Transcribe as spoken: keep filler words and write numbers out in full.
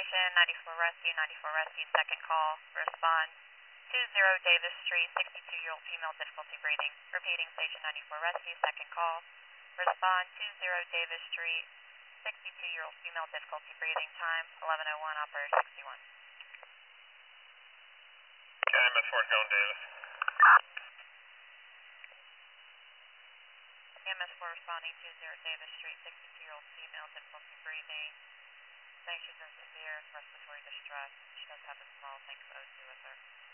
Station, ninety-four Rescue, ninety-four Rescue, second call, respond. two zero Davis Street, sixty-two-year-old female, difficulty breathing. Repeating, Station ninety-four Rescue, second call, respond. two zero Davis Street, sixty-two-year-old female, difficulty breathing. Time, eleven oh one, operator sixty-one. Okay, M S four going Davis. M S four responding, two zero Davis Street, sixty-two-year-old female, difficulty breathing. Saying she's in severe respiratory distress. She does have a small tank of O two with her.